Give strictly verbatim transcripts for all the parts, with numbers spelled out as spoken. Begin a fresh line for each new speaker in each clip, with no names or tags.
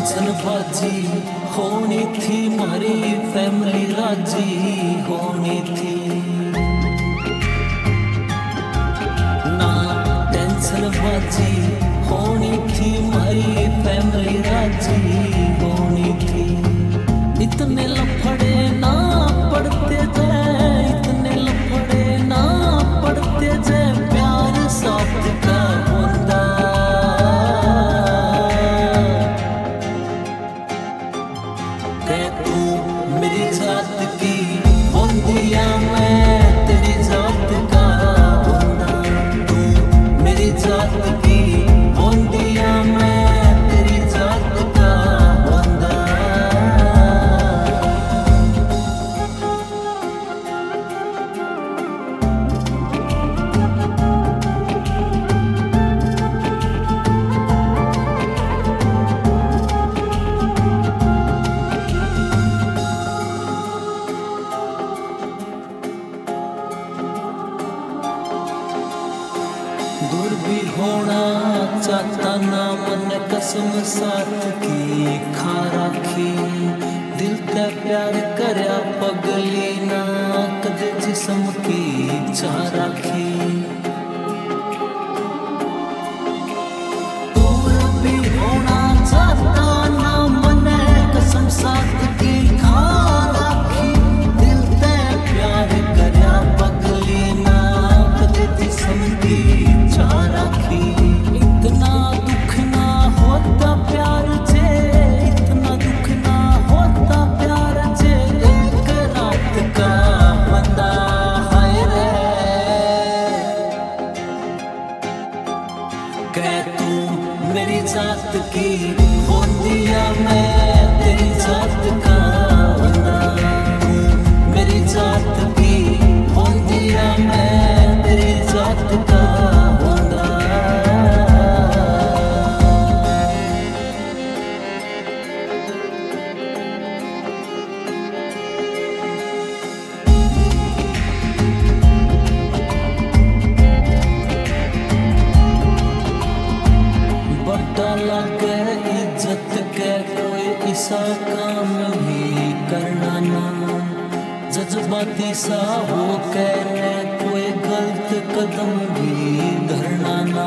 Tension बाजी होनी थी मारी फैमिली राजी होनी थी ना टेंशन बाजी होनी थी मारी फैमिली राजी होनी थी। इतने लफड़े ना पड़ते जाए इतने लफड़े ना पड़ते जाए प्यार साथ का होंदा के तू मेरी जात की होंदिया मैं तेरी जात का होंदा तू मेरी जात की होंदिया मैं तेरी जात का होंदा। दूर भी होना चाहता ना मन कसम साथ की खा राखी दिल ते प्यार करया पगली ना कदे जिस्म की चाह राखी। दूर भी होना चाहता ना मन कसम साथ की खा राखी दिल ते प्यार करया पगली ना कदे जिस्म की राखी। इतना दुख ना होता प्यार जे इतना दुख ना होता प्यार जे एक रात का बंदा हाय रे कह तू मेरी जात की होंदिया मैं तेरी जात का बंदा तू मेरी जात की होंदिया मैं तेरी जात का लगे इज्जत के कोई ऐसा काम भी करना ना जज्बाती सा हो कहने कोई गलत कदम भी धरना ना।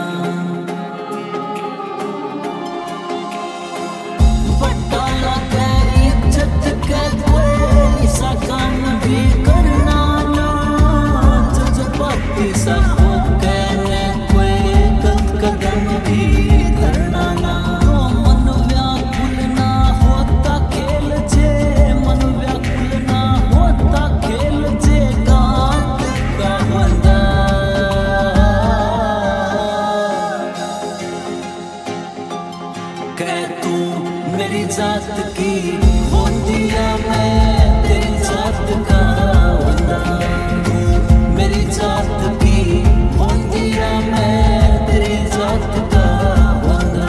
बट्टा लगे इज्जत के कोई ऐसा काम भी करना ना जज्बाती सा हो कहने कोई गलत कदम भी धरना ना। मन व्याकुल ना होता खेल जे मन व्याकुल ना होता खेल जे गात का होंदा कह तू मेरी जात की होंदिया मैं तेरी जात का होंदा तू मेरी जात की होंदिया मैं तेरी जात का होंदा।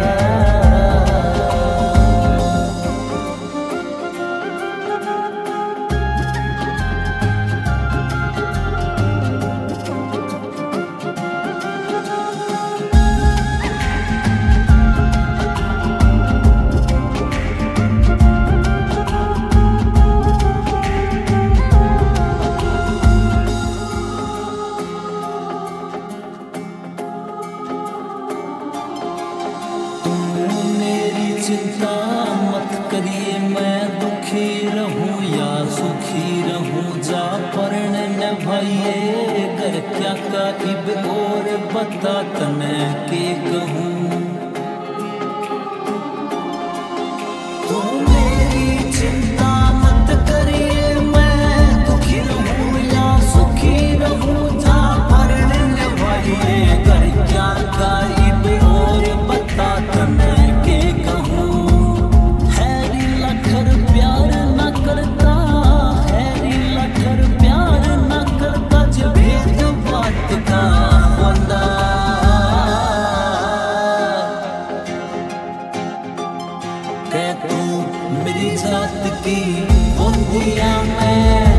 चिंता मत करिए मैं दुखी रहूं या सुखी रहूं जा पढ़ने न भाइये घर क्या का इब और बता तने के कहूं। तू मेरी चिंता मत करिए मैं दुखी रहूं या सुखी रहूं जा पढ़ने न भाइये घर क्या का इब और बता तने के कहूं। प्यार न करता हैरी लखर प्यार न करता जो भेद बात का होंदा कह तू मेरी जात की होंदिया मैं